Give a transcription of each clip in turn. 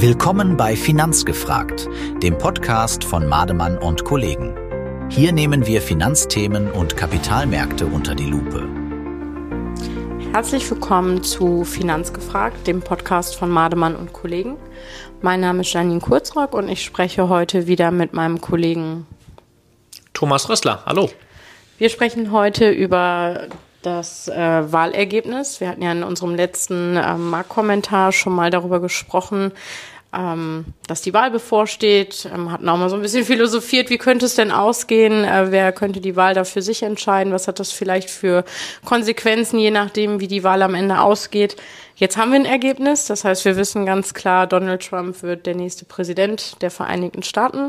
Willkommen bei Finanzgefragt, dem Podcast von Mademann und Kollegen. Hier nehmen wir Finanzthemen und Kapitalmärkte unter die Lupe. Herzlich willkommen zu Finanzgefragt, dem Podcast von Mademann und Kollegen. Mein Name ist Janine Kurzrock und ich spreche heute wieder mit meinem Kollegen Thomas Rössler. Hallo. Wir sprechen heute über das Wahlergebnis. Wir hatten ja in unserem letzten Marktkommentar schon mal darüber gesprochen, dass die Wahl bevorsteht. Hatten auch mal so ein bisschen philosophiert, wie könnte es denn ausgehen? Wer könnte die Wahl da für sich entscheiden? Was hat das vielleicht für Konsequenzen, je nachdem, wie die Wahl am Ende ausgeht? Jetzt haben wir ein Ergebnis. Das heißt, wir wissen ganz klar, Donald Trump wird der nächste Präsident der Vereinigten Staaten.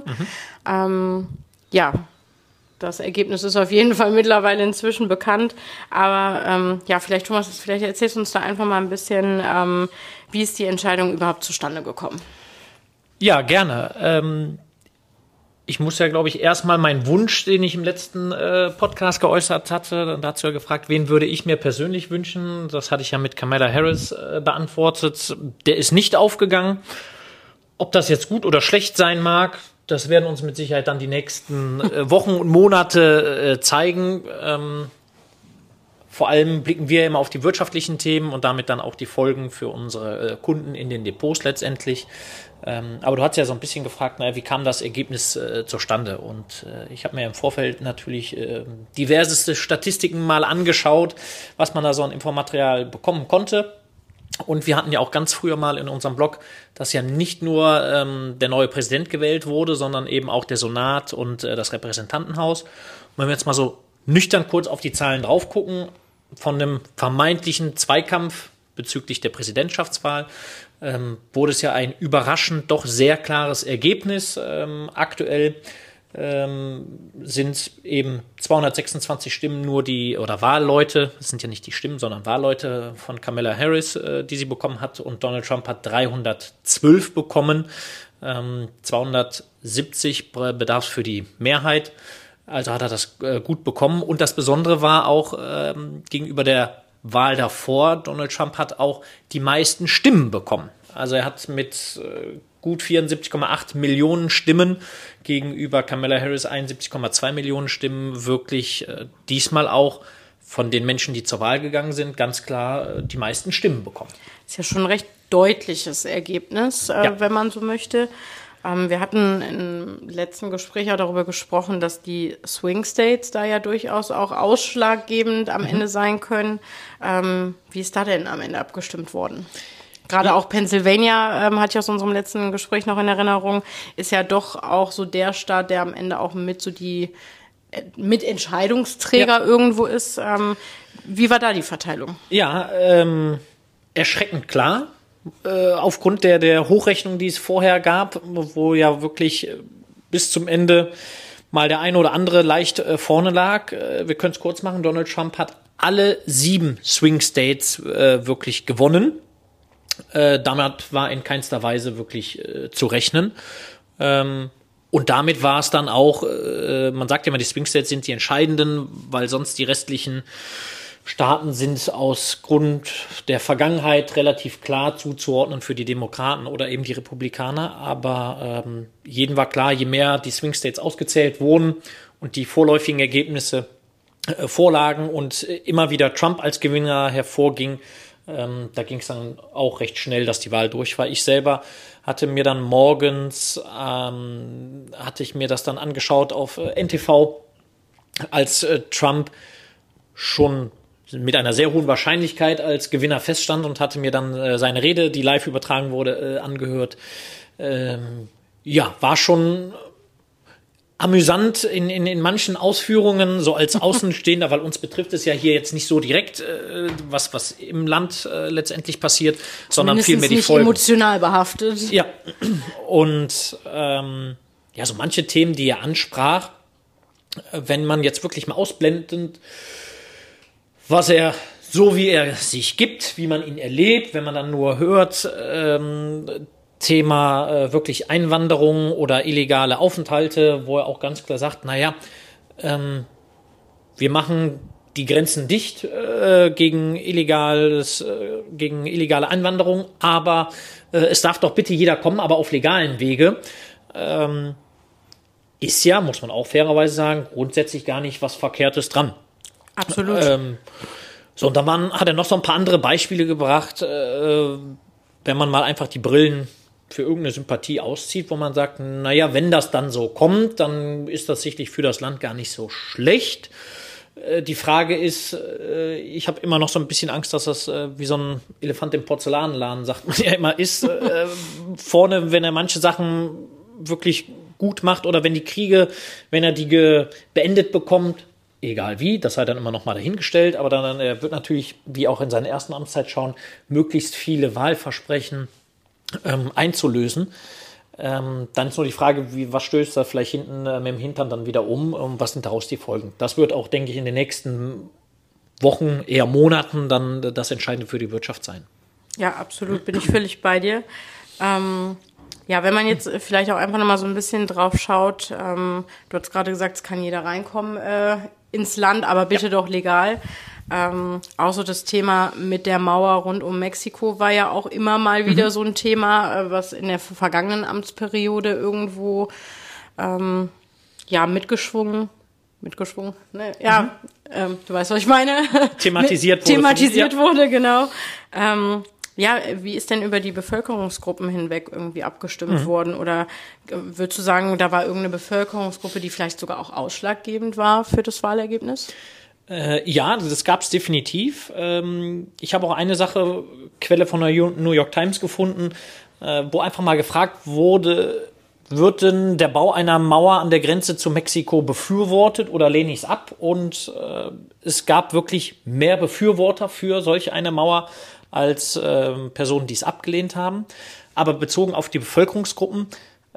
Das Ergebnis ist auf jeden Fall mittlerweile inzwischen bekannt. Aber vielleicht, Thomas, vielleicht erzählst du uns da einfach mal ein bisschen, wie ist die Entscheidung überhaupt zustande gekommen? Ja, gerne. Ich muss ja, glaube ich, erstmal meinen Wunsch, den ich im letzten Podcast geäußert hatte, dazu gefragt, wen würde ich mir persönlich wünschen. Das hatte ich ja mit Kamala Harris beantwortet. Der ist nicht aufgegangen. Ob das jetzt gut oder schlecht sein mag, das werden uns mit Sicherheit dann die nächsten Wochen und Monate zeigen. Vor allem blicken wir immer auf die wirtschaftlichen Themen und damit dann auch die Folgen für unsere Kunden in den Depots letztendlich. Aber du hast ja so ein bisschen gefragt, wie kam das Ergebnis zustande? Und ich habe mir im Vorfeld natürlich diverseste Statistiken mal angeschaut, was man da so an Infomaterial bekommen konnte. Und wir hatten ja auch ganz früher mal in unserem Blog, dass ja nicht nur der neue Präsident gewählt wurde, sondern eben auch der Senat und das Repräsentantenhaus. Und wenn wir jetzt mal so nüchtern kurz auf die Zahlen drauf gucken, von einem vermeintlichen Zweikampf bezüglich der Präsidentschaftswahl wurde es ja ein überraschend doch sehr klares Ergebnis. Aktuell sind eben 226 Stimmen nur Wahlleute, das sind ja nicht die Stimmen, sondern Wahlleute von Kamala Harris, die sie bekommen hat, und Donald Trump hat 312 bekommen, 270 bedarf es für die Mehrheit, also hat er das gut bekommen. Und das Besondere war auch gegenüber der Wahl davor, Donald Trump hat auch die meisten Stimmen bekommen. Also er hat mit gut 74,8 Millionen Stimmen gegenüber Kamala Harris 71,2 Millionen Stimmen wirklich diesmal auch von den Menschen, die zur Wahl gegangen sind, ganz klar die meisten Stimmen bekommen. Das ist ja schon ein recht deutliches Ergebnis, wenn man so möchte. Wir hatten im letzten Gespräch auch darüber gesprochen, dass die Swing States da ja durchaus auch ausschlaggebend am Ende sein können. Wie ist da denn am Ende abgestimmt worden? Gerade auch Pennsylvania, hatte ich aus unserem letzten Gespräch noch in Erinnerung, ist ja doch auch so der Staat, der am Ende auch mit so die Mitentscheidungsträger irgendwo ist. Wie war da die Verteilung? Ja, erschreckend klar. Aufgrund der Hochrechnung, die es vorher gab, wo ja wirklich bis zum Ende mal der eine oder andere leicht vorne lag. Wir können es kurz machen. Donald Trump hat alle 7 Swing States wirklich gewonnen. Damit war in keinster Weise wirklich zu rechnen. Und damit war es dann auch, man sagt ja immer, die Swing States sind die entscheidenden, weil sonst die restlichen Staaten sind aus Grund der Vergangenheit relativ klar zuzuordnen für die Demokraten oder eben die Republikaner. Aber jedem war klar, je mehr die Swing States ausgezählt wurden und die vorläufigen Ergebnisse vorlagen und immer wieder Trump als Gewinner hervorging, da ging es dann auch recht schnell, dass die Wahl durch war. Ich selber hatte mir dann morgens, hatte ich mir das dann angeschaut auf NTV, als Trump schon mit einer sehr hohen Wahrscheinlichkeit als Gewinner feststand, und hatte mir dann seine Rede, die live übertragen wurde, angehört. War schon amüsant in manchen Ausführungen, so als Außenstehender, weil uns betrifft es ja hier jetzt nicht so direkt, was im Land letztendlich passiert, sondern vielmehr die Folgen. Emotional behaftet. Ja, und so manche Themen, die er ansprach, wenn man jetzt wirklich mal ausblendend, was er, so wie er sich gibt, wie man ihn erlebt, wenn man dann nur hört, Thema wirklich Einwanderung oder illegale Aufenthalte, wo er auch ganz klar sagt, wir machen die Grenzen dicht gegen illegale Einwanderung, aber es darf doch bitte jeder kommen, aber auf legalen Wege. Ist ja, muss man auch fairerweise sagen, grundsätzlich gar nicht was Verkehrtes dran. Absolut. So, und dann hat er noch so ein paar andere Beispiele gebracht, wenn man mal einfach die Brillen für irgendeine Sympathie auszieht, wo man sagt, naja, wenn das dann so kommt, dann ist das sicherlich für das Land gar nicht so schlecht. Die Frage ist, ich habe immer noch so ein bisschen Angst, dass das wie so ein Elefant im Porzellanladen, sagt man ja immer, ist. Vorne, wenn er manche Sachen wirklich gut macht oder wenn die Kriege, wenn er die beendet bekommt, egal wie, das sei dann immer noch mal dahingestellt, aber dann wird natürlich, wie auch in seiner ersten Amtszeit schauen, möglichst viele Wahlversprechen einzulösen. Dann ist nur die Frage, was stößt da vielleicht hinten mit dem Hintern dann wieder was sind daraus die Folgen? Das wird auch, denke ich, in den nächsten Wochen, eher Monaten dann das Entscheidende für die Wirtschaft sein. Ja, absolut, bin ich völlig bei dir. Ja, wenn man jetzt vielleicht auch einfach nochmal so ein bisschen drauf schaut, du hast gerade gesagt, es kann jeder reinkommen ins Land, aber bitte doch legal. Auch so das Thema mit der Mauer rund um Mexiko war ja auch immer mal wieder so ein Thema, was in der vergangenen Amtsperiode irgendwo mitgeschwungen, ne? Ja, du weißt, was ich meine. Thematisiert wurde, genau. Ja, wie ist denn über die Bevölkerungsgruppen hinweg irgendwie abgestimmt worden? Oder würdest du sagen, da war irgendeine Bevölkerungsgruppe, die vielleicht sogar auch ausschlaggebend war für das Wahlergebnis? Ja, das gab es definitiv. Ich habe auch eine Quelle von der New York Times gefunden, wo einfach mal gefragt wurde, wird denn der Bau einer Mauer an der Grenze zu Mexiko befürwortet oder lehne ich es ab? Und es gab wirklich mehr Befürworter für solch eine Mauer als Personen, die es abgelehnt haben. Aber bezogen auf die Bevölkerungsgruppen,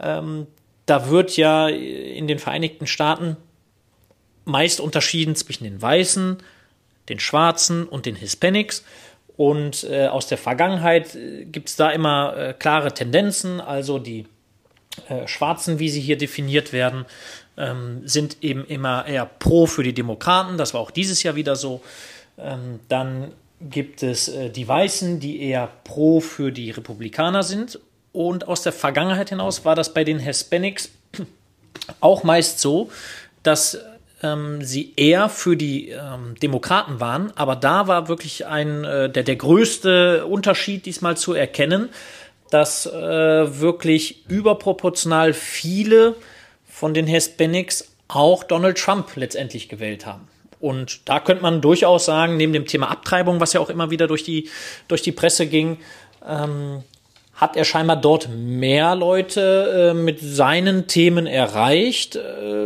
da wird ja in den Vereinigten Staaten meist unterschieden zwischen den Weißen, den Schwarzen und den Hispanics. Und aus der Vergangenheit gibt es da immer klare Tendenzen. Also die Schwarzen, wie sie hier definiert werden, sind eben immer eher pro für die Demokraten. Das war auch dieses Jahr wieder so. Dann gibt es die Weißen, die eher pro für die Republikaner sind. Und aus der Vergangenheit hinaus war das bei den Hispanics auch meist so, dass sie eher für die Demokraten waren. Aber da war wirklich der größte Unterschied diesmal zu erkennen, dass wirklich überproportional viele von den Hispanics auch Donald Trump letztendlich gewählt haben. Und da könnte man durchaus sagen, neben dem Thema Abtreibung, was ja auch immer wieder durch die Presse ging, hat er scheinbar dort mehr Leute mit seinen Themen erreicht,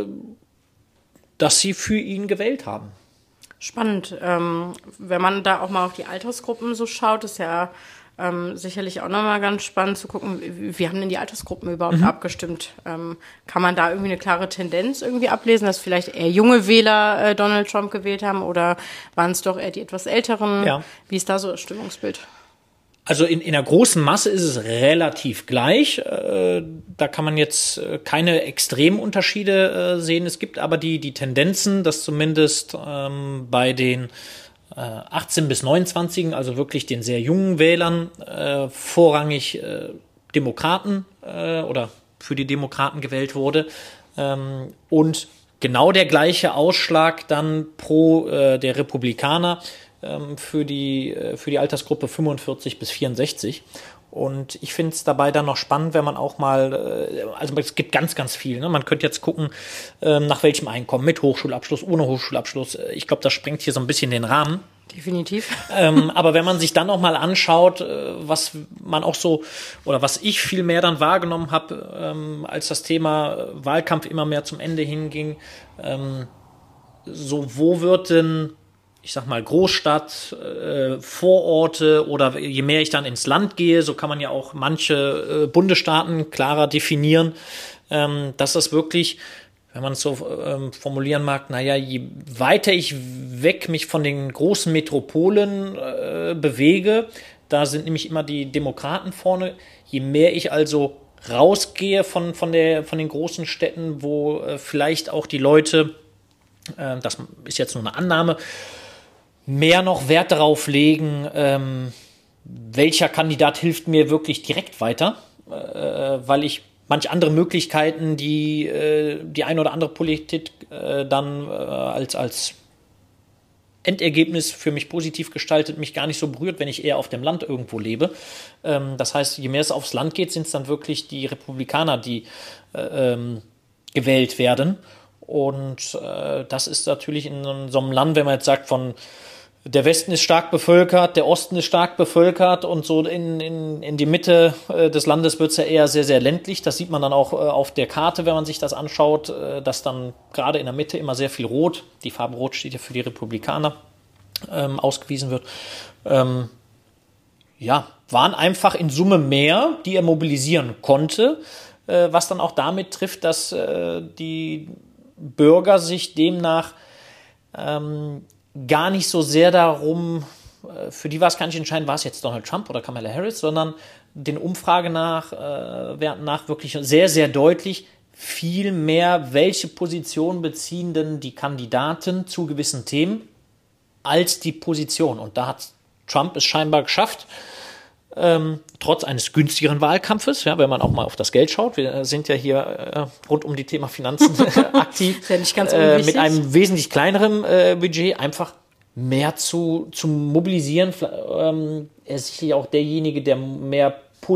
dass sie für ihn gewählt haben. Spannend. Wenn man da auch mal auf die Altersgruppen so schaut, ist ja sicherlich auch nochmal ganz spannend zu gucken, wie haben denn die Altersgruppen überhaupt abgestimmt? Kann man da irgendwie eine klare Tendenz irgendwie ablesen, dass vielleicht eher junge Wähler Donald Trump gewählt haben oder waren es doch eher die etwas Älteren? Ja. Wie ist da so das Stimmungsbild? Also in der großen Masse ist es relativ gleich. Da kann man jetzt keine extremen Unterschiede sehen. Es gibt aber die Tendenzen, dass zumindest bei den 18 bis 29, also wirklich den sehr jungen Wählern, vorrangig Demokraten oder für die Demokraten gewählt wurde. Und genau der gleiche Ausschlag dann pro der Republikaner für die Altersgruppe 45 bis 64. Und ich finde es dabei dann noch spannend, wenn man auch mal, also es gibt ganz, ganz viel. Ne? Man könnte jetzt gucken, nach welchem Einkommen, mit Hochschulabschluss, ohne Hochschulabschluss. Ich glaube, das sprengt hier so ein bisschen den Rahmen. Definitiv. Aber wenn man sich dann noch mal anschaut, was man auch so, oder was ich viel mehr dann wahrgenommen habe, als das Thema Wahlkampf immer mehr zum Ende hinging, so wo wird denn, ich sag mal, Großstadt, Vororte oder je mehr ich dann ins Land gehe, so kann man ja auch manche Bundesstaaten klarer definieren, dass das wirklich, wenn man es so formulieren mag, naja, je weiter ich weg mich von den großen Metropolen bewege, da sind nämlich immer die Demokraten vorne, je mehr ich also rausgehe von den großen Städten, wo vielleicht auch die Leute, das ist jetzt nur eine Annahme, mehr noch Wert darauf legen, welcher Kandidat hilft mir wirklich direkt weiter, weil ich manch andere Möglichkeiten, die eine oder andere Politik dann als Endergebnis für mich positiv gestaltet, mich gar nicht so berührt, wenn ich eher auf dem Land irgendwo lebe. Das heißt, je mehr es aufs Land geht, sind es dann wirklich die Republikaner, die gewählt werden. Und das ist natürlich in so einem Land, wenn man jetzt sagt, von der Westen ist stark bevölkert, der Osten ist stark bevölkert und so in die Mitte des Landes wird es ja eher sehr, sehr ländlich. Das sieht man dann auch auf der Karte, wenn man sich das anschaut, dass dann gerade in der Mitte immer sehr viel Rot, die Farbe Rot steht ja für die Republikaner, ausgewiesen wird. Waren einfach in Summe mehr, die er mobilisieren konnte, was dann auch damit trifft, dass die Bürger sich demnach gar nicht so sehr darum, für die war es gar nicht entscheidend, war es jetzt Donald Trump oder Kamala Harris, sondern den Werten nach wirklich sehr, sehr deutlich viel mehr, welche Position beziehen denn die Kandidaten zu gewissen Themen als die Position. Und da hat Trump es scheinbar geschafft, trotz eines günstigeren Wahlkampfes, ja, wenn man auch mal auf das Geld schaut, wir sind ja hier rund um die Thema Finanzen aktiv, ist ja nicht ganz unwichtig. Mit einem wesentlich kleineren Budget einfach mehr zu mobilisieren. Er ist sicherlich auch derjenige, der mehr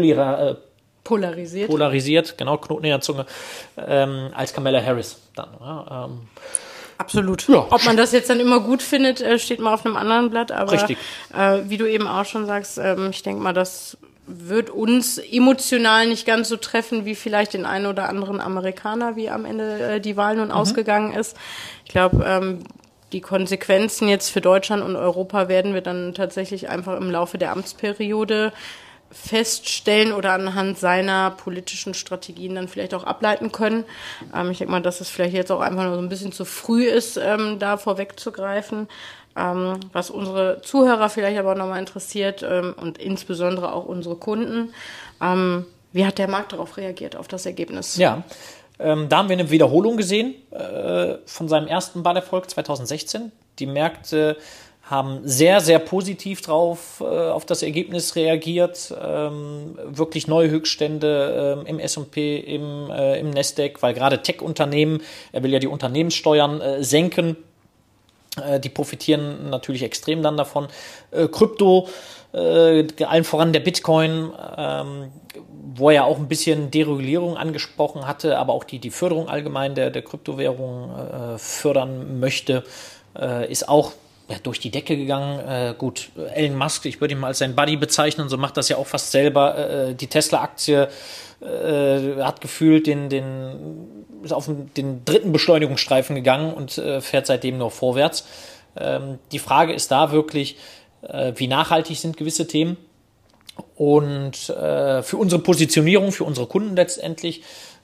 polarisiert, genau, Knoten in der Zunge, als Kamala Harris dann. Ja, absolut. Ja. Ob man das jetzt dann immer gut findet, steht mal auf einem anderen Blatt. Aber richtig. Wie du eben auch schon sagst, ich denke mal, das wird uns emotional nicht ganz so treffen, wie vielleicht den einen oder anderen Amerikaner, wie am Ende die Wahl nun ausgegangen ist. Ich glaube, die Konsequenzen jetzt für Deutschland und Europa werden wir dann tatsächlich einfach im Laufe der Amtsperiode feststellen oder anhand seiner politischen Strategien dann vielleicht auch ableiten können. Ich denke mal, dass es vielleicht jetzt auch einfach nur so ein bisschen zu früh ist, da vorwegzugreifen. Was unsere Zuhörer vielleicht aber nochmal interessiert und insbesondere auch unsere Kunden, wie hat der Markt darauf reagiert, auf das Ergebnis? Ja, da haben wir eine Wiederholung gesehen von seinem ersten Wahlerfolg 2016. Die Märkte haben sehr, sehr positiv auf das Ergebnis reagiert. Wirklich neue Höchststände im S&P, im Nasdaq, weil gerade Tech-Unternehmen, er will ja die Unternehmenssteuern senken, die profitieren natürlich extrem dann davon. Krypto, allen voran der Bitcoin, wo er ja auch ein bisschen Deregulierung angesprochen hatte, aber auch die Förderung allgemein der Kryptowährung fördern möchte, ist auch durch die Decke gegangen. Gut, Elon Musk, ich würde ihn mal als sein Buddy bezeichnen, so macht das ja auch fast selber. Die Tesla-Aktie hat gefühlt ist auf den dritten Beschleunigungsstreifen gegangen und fährt seitdem nur vorwärts. Die Frage ist da wirklich, wie nachhaltig sind gewisse Themen und für unsere Positionierung, für unsere Kunden letztendlich.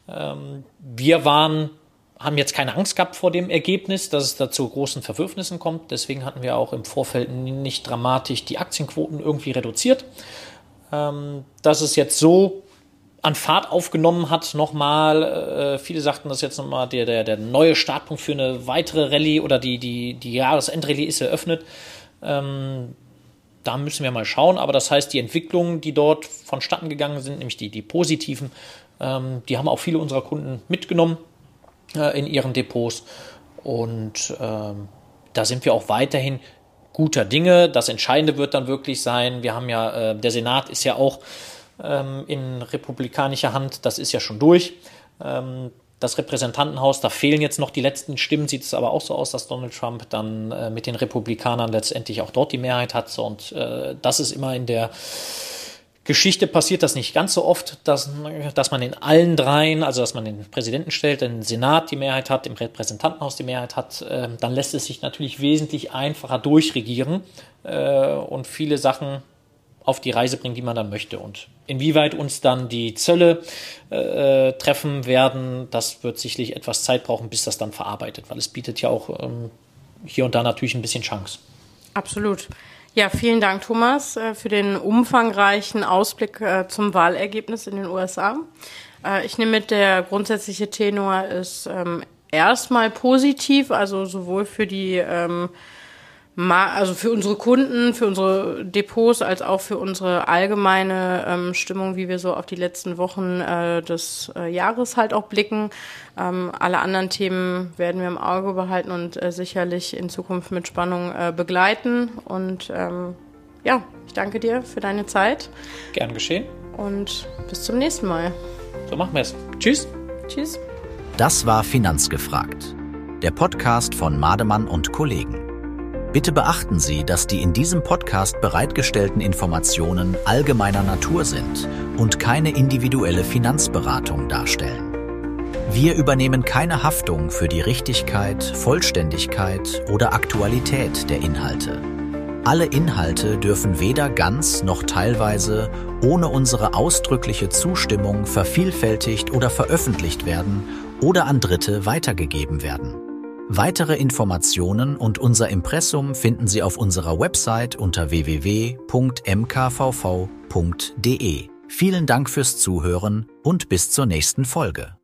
Wir haben jetzt keine Angst gehabt vor dem Ergebnis, dass es da zu großen Verwürfnissen kommt. Deswegen hatten wir auch im Vorfeld nicht dramatisch die Aktienquoten irgendwie reduziert. Dass es jetzt so an Fahrt aufgenommen hat, nochmal, viele sagten, dass jetzt nochmal der neue Startpunkt für eine weitere Rallye oder die Jahresendrallye ist eröffnet. Da müssen wir mal schauen, aber das heißt, die Entwicklungen, die dort vonstatten gegangen sind, nämlich die positiven, die haben auch viele unserer Kunden mitgenommen in ihren Depots und da sind wir auch weiterhin guter Dinge. Das Entscheidende wird dann wirklich sein, wir haben ja, der Senat ist ja auch in republikanischer Hand, das ist ja schon durch. Das Repräsentantenhaus, da fehlen jetzt noch die letzten Stimmen, sieht es aber auch so aus, dass Donald Trump dann mit den Republikanern letztendlich auch dort die Mehrheit hat. Und das ist immer in der Geschichte passiert das nicht ganz so oft, dass man in allen dreien, also dass man den Präsidenten stellt, den Senat die Mehrheit hat, im Repräsentantenhaus die Mehrheit hat, dann lässt es sich natürlich wesentlich einfacher durchregieren und viele Sachen auf die Reise bringen, die man dann möchte. Und inwieweit uns dann die Zölle treffen werden, das wird sicherlich etwas Zeit brauchen, bis das dann verarbeitet, weil es bietet ja auch hier und da natürlich ein bisschen Chance. Absolut. Ja, vielen Dank, Thomas, für den umfangreichen Ausblick zum Wahlergebnis in den USA. Ich nehme mit, der grundsätzliche Tenor ist erstmal positiv, also sowohl für die also für unsere Kunden, für unsere Depots, als auch für unsere allgemeine Stimmung, wie wir so auf die letzten Wochen des Jahres halt auch blicken. Alle anderen Themen werden wir im Auge behalten und sicherlich in Zukunft mit Spannung begleiten. Und ich danke dir für deine Zeit. Gern geschehen. Und bis zum nächsten Mal. So machen wir es. Tschüss. Tschüss. Das war Finanzgefragt, der Podcast von Mademann und Kollegen. Bitte beachten Sie, dass die in diesem Podcast bereitgestellten Informationen allgemeiner Natur sind und keine individuelle Finanzberatung darstellen. Wir übernehmen keine Haftung für die Richtigkeit, Vollständigkeit oder Aktualität der Inhalte. Alle Inhalte dürfen weder ganz noch teilweise ohne unsere ausdrückliche Zustimmung vervielfältigt oder veröffentlicht werden oder an Dritte weitergegeben werden. Weitere Informationen und unser Impressum finden Sie auf unserer Website unter www.mkvv.de. Vielen Dank fürs Zuhören und bis zur nächsten Folge.